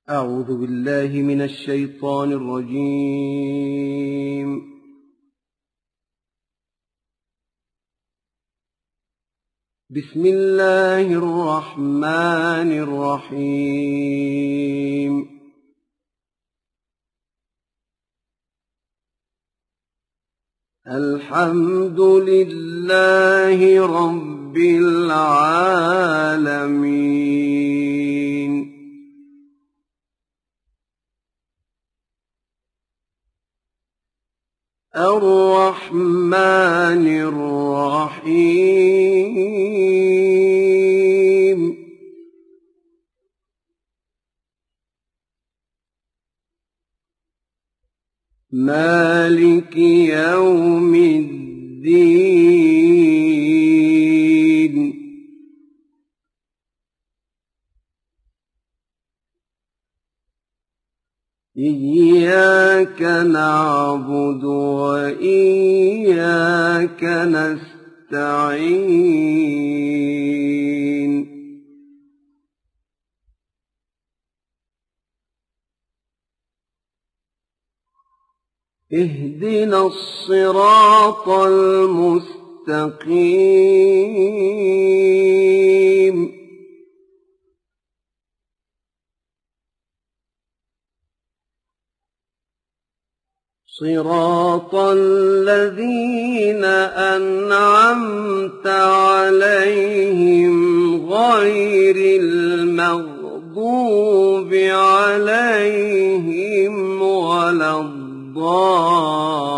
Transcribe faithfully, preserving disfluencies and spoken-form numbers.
أعوذ بالله من الشيطان الرجيم. بسم الله الرحمن الرحيم. الحمد لله رب العالمين. الرحمن الرحيم. مالك يوم الدين. إياك نعبد وإياك نستعين. اهدنا الصراط المستقيم. صراط الذين أنعمت عليهم غير المغضوب عليهم ولا الضالين.